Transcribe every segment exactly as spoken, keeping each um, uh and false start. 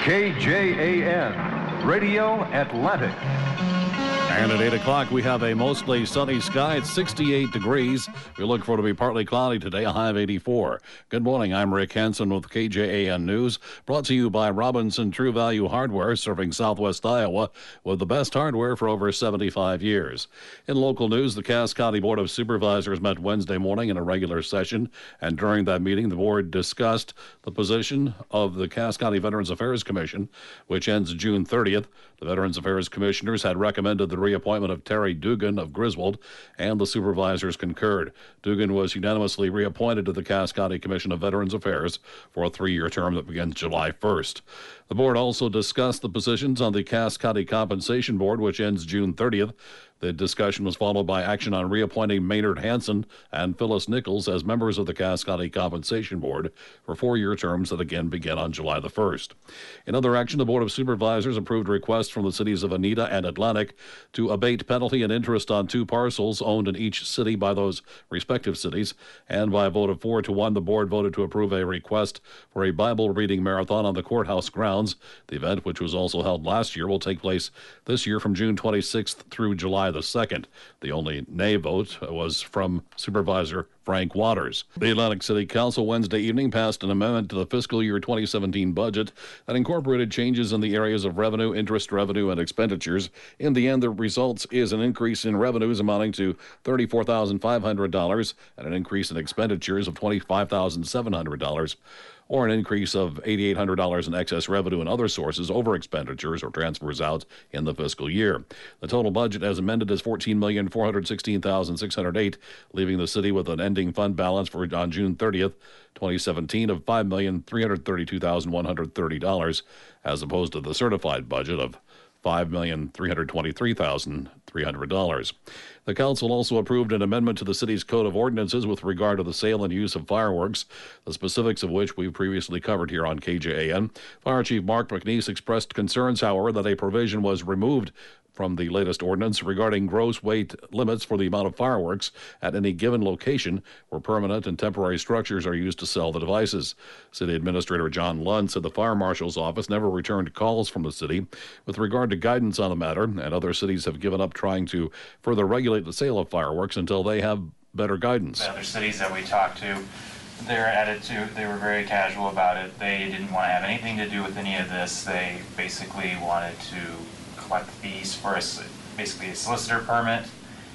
K J A N, Radio Atlantic. And at eight o'clock, we have a mostly sunny sky at sixty-eight degrees. We look for it to be partly cloudy today, a high of eighty-four. Good morning. I'm Rick Hansen with K J A N News, brought to you by Robinson True Value Hardware, serving Southwest Iowa with the best hardware for over seventy-five years. In local news, the Cass County Board of Supervisors met Wednesday morning in a regular session, and during that meeting, the board discussed the position of the Cass County Veterans Affairs Commission, which ends June thirtieth. The Veterans Affairs Commissioners had recommended the reappointment of Terry Dugan of Griswold, and the supervisors concurred. Dugan was unanimously reappointed to the Cass County Commission of Veterans Affairs for a three-year term that begins July first. The board also discussed the positions on the Cass County Compensation Board, which ends June thirtieth. The discussion was followed by action on reappointing Maynard Hanson and Phyllis Nichols as members of the Cass County Compensation Board for four-year terms that again begin on July the first. In other action, the Board of Supervisors approved requests from the cities of Anita and Atlantic to abate penalty and interest on two parcels owned in each city by those respective cities, and by a vote of four to one, the board voted to approve a request for a Bible reading marathon on the courthouse grounds. The event, which was also held last year, will take place this year from June twenty-sixth through July the second. The only nay vote was from Supervisor Frank Waters. The Atlantic City Council Wednesday evening passed an amendment to the fiscal year twenty seventeen budget that incorporated changes in the areas of revenue, interest revenue, and expenditures. In the end, the results is an increase in revenues amounting to thirty-four thousand five hundred dollars and an increase in expenditures of twenty-five thousand seven hundred dollars. Or an increase of eight thousand eight hundred dollars in excess revenue and other sources over expenditures or transfers out in the fiscal year. The total budget as amended is fourteen million four hundred sixteen thousand six hundred eight dollars, leaving the city with an ending fund balance for on June thirtieth, twenty seventeen of five million three hundred thirty-two thousand one hundred thirty dollars, as opposed to the certified budget of five million three hundred twenty-three thousand three hundred dollars. The council also approved an amendment to the city's code of ordinances with regard to the sale and use of fireworks, the specifics of which we've previously covered here on K J A N. Fire Chief Mark McNeese expressed concerns, however, that a provision was removed from the latest ordinance regarding gross weight limits for the amount of fireworks at any given location where permanent and temporary structures are used to sell the devices. City Administrator John Lund said the Fire Marshal's office never returned calls from the city with regard to guidance on the matter, and other cities have given up trying to further regulate the sale of fireworks until they have better guidance. The other cities that we talked to, their attitude, they were very casual about it. They didn't want to have anything to do with any of this. They basically wanted to collect fees for a, basically a solicitor permit,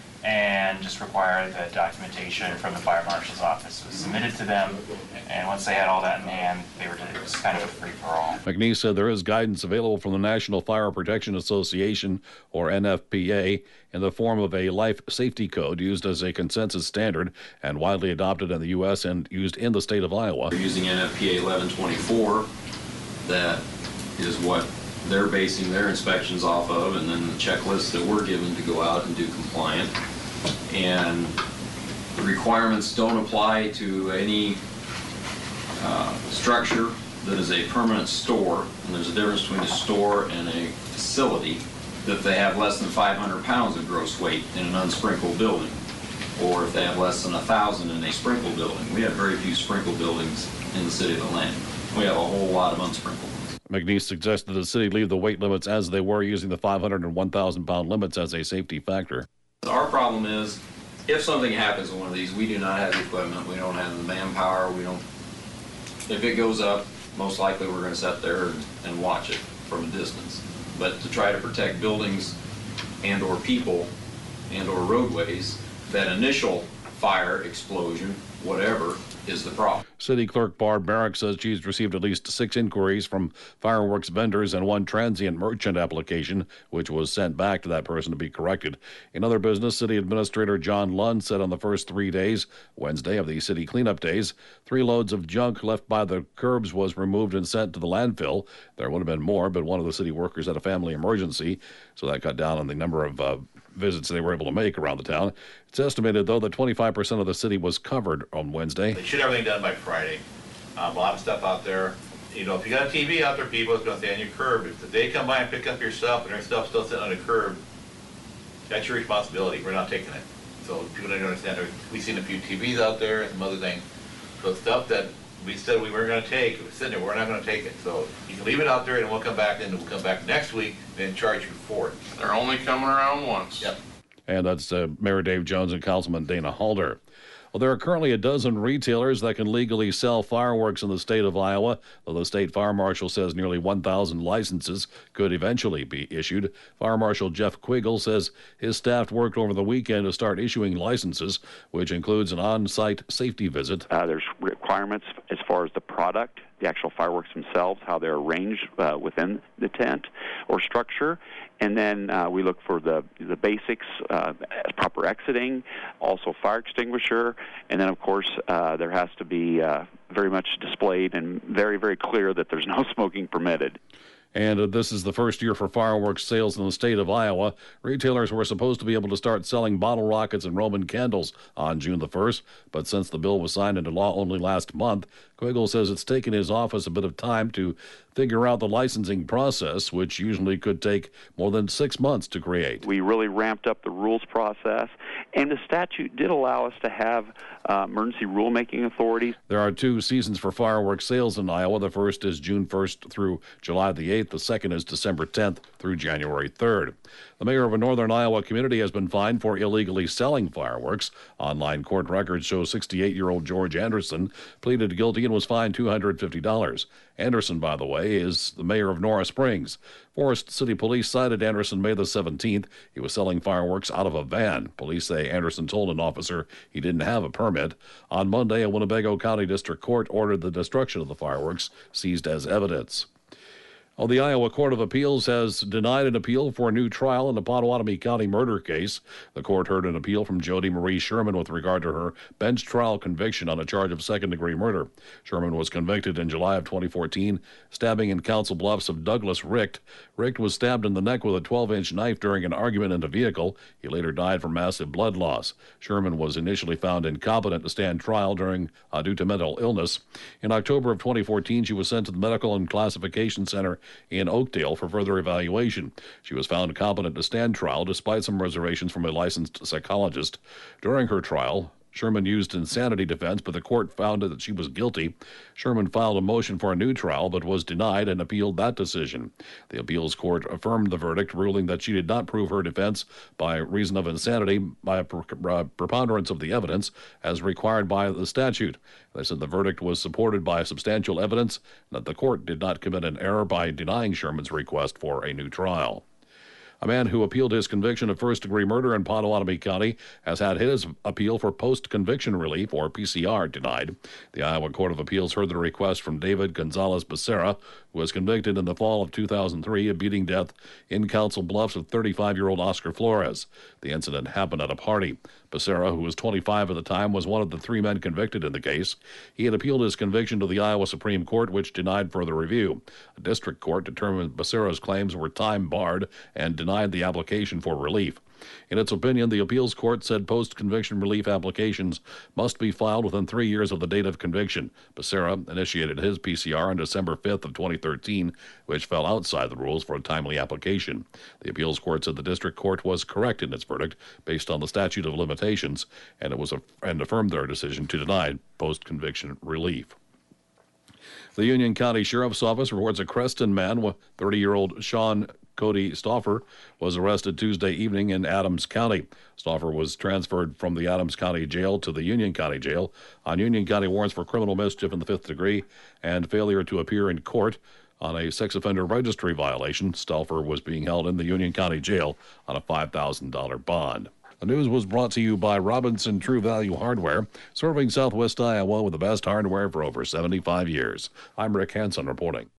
and just require that documentation from the fire marshal's office was submitted to them. And once they had all that in hand, they were it was kind of a free-for-all. McNeese said there is guidance available from the National Fire Protection Association, or N F P A, in the form of a life safety code used as a consensus standard and widely adopted in the U S and used in the state of Iowa. We're using N F P A eleven twenty-four. That is what they're basing their inspections off of, and then the checklists that we're given to go out and do compliant. And the requirements don't apply to any uh, structure that is a permanent store, and there's a difference between a store and a facility, that they have less than five hundred pounds of gross weight in an unsprinkled building, or if they have less than one thousand in a sprinkled building. We have very few sprinkled buildings in the city of Atlanta. We have a whole lot of unsprinkled. McNeese suggested the city leave the weight limits as they were, using the five hundred and one thousand pound limits as a safety factor. Our problem is, if something happens in one of these, we do not have the equipment, we don't have the manpower, we don't, if it goes up, most likely we're going to sit there and, and watch it from a distance. But to try to protect buildings and or people and or roadways, that initial fire, explosion, whatever, is the problem. City Clerk Barb Merrick says she's received at least six inquiries from fireworks vendors and one transient merchant application, which was sent back to that person to be corrected. In other business, City Administrator John Lund said on the first three days, Wednesday of the city cleanup days, three loads of junk left by the curbs was removed and sent to the landfill. There would have been more, but one of the city workers had a family emergency, so that cut down on the number of uh, visits they were able to make around the town. It's estimated, though, that twenty-five percent of the city was covered on Wednesday. They should have everything done by Friday. Um, a lot of stuff out there. You know, if you got a T V out there, people, it's going to stay on your curb. If they come by and pick up your stuff and their stuff's still sitting on the curb, that's your responsibility. We're not taking it. So people don't understand. We've seen a few T Vs out there and some other things. So stuff that we said we weren't gonna take, it was sitting there, we're not gonna take it. So you can leave it out there and we'll come back and we'll come back next week and charge you for it. They're only coming around once. Yep. And that's uh, Mayor Dave Jones and Councilman Dana Halder. Well, there are currently a dozen retailers that can legally sell fireworks in the state of Iowa, though the state fire marshal says nearly one thousand licenses could eventually be issued. Fire Marshal Jeff Quiggle says his staff worked over the weekend to start issuing licenses, which includes an on-site safety visit. Uh, there's requirements as far as the product, the actual fireworks themselves, how they're arranged uh, within the tent or structure. And then uh, we look for the the basics, uh, proper exiting, also fire extinguisher, and then, of course, uh, there has to be uh, very much displayed and very, very clear that there's no smoking permitted. And uh, this is the first year for fireworks sales in the state of Iowa. Retailers were supposed to be able to start selling bottle rockets and Roman candles on June the first, but since the bill was signed into law only last month, Quiggle says it's taken his office a bit of time to figure out the licensing process, which usually could take more than six months to create. We really ramped up the rules process, and the statute did allow us to have uh, emergency rulemaking authorities. There are two seasons for fireworks sales in Iowa. The first is June first through July the eighth. The second is December tenth through January third. The mayor of a northern Iowa community has been fined for illegally selling fireworks. Online court records show sixty-eight-year-old George Anderson pleaded guilty and was fined two hundred fifty dollars. Anderson, by the way, is the mayor of Norris Springs. Forest City Police cited Anderson May the seventeenth. He was selling fireworks out of a van. Police say Anderson told an officer he didn't have a permit. On Monday, a Winnebago County District Court ordered the destruction of the fireworks, seized as evidence. Well, the Iowa Court of Appeals has denied an appeal for a new trial in the Potawatomi County murder case. The court heard an appeal from Jody Marie Sherman with regard to her bench trial conviction on a charge of second-degree murder. Sherman was convicted in July of twenty fourteen, stabbing in Council Bluffs of Douglas Richt. Richt was stabbed in the neck with a twelve-inch knife during an argument in a vehicle. He later died from massive blood loss. Sherman was initially found incompetent to stand trial during uh, due to mental illness. In October of twenty fourteen, she was sent to the Medical and Classification Center in Oakdale for further evaluation. She was found competent to stand trial despite some reservations from a licensed psychologist. During her trial, Sherman used insanity defense, but the court found that she was guilty. Sherman filed a motion for a new trial, but was denied and appealed that decision. The appeals court affirmed the verdict, ruling that she did not prove her defense by reason of insanity by a preponderance of the evidence as required by the statute. They said the verdict was supported by substantial evidence and that the court did not commit an error by denying Sherman's request for a new trial. A man who appealed his conviction of first-degree murder in Potawatomi County has had his appeal for post-conviction relief, or P C R, denied. The Iowa Court of Appeals heard the request from David Gonzalez Becerra, who was convicted in the fall of two thousand three of beating death in Council Bluffs of thirty-five-year-old Oscar Flores. The incident happened at a party. Becerra, who was twenty-five at the time, was one of the three men convicted in the case. He had appealed his conviction to the Iowa Supreme Court, which denied further review. A district court determined Becerra's claims were time-barred and denied the application for relief. In its opinion, the appeals court said post-conviction relief applications must be filed within three years of the date of conviction. Becerra initiated his P C R on December fifth of twenty thirteen, which fell outside the rules for a timely application. The appeals court said the district court was correct in its verdict based on the statute of limitations, and it was a, and affirmed their decision to deny post-conviction relief. The Union County Sheriff's Office reports a Creston man, thirty-year-old Sean Cody Stauffer, was arrested Tuesday evening in Adams County. Stauffer was transferred from the Adams County Jail to the Union County Jail on Union County warrants for criminal mischief in the fifth degree and failure to appear in court. On a sex offender registry violation, Stauffer was being held in the Union County Jail on a five thousand dollars bond. The news was brought to you by Robinson True Value Hardware, serving Southwest Iowa with the best hardware for over seventy-five years. I'm Rick Hansen reporting.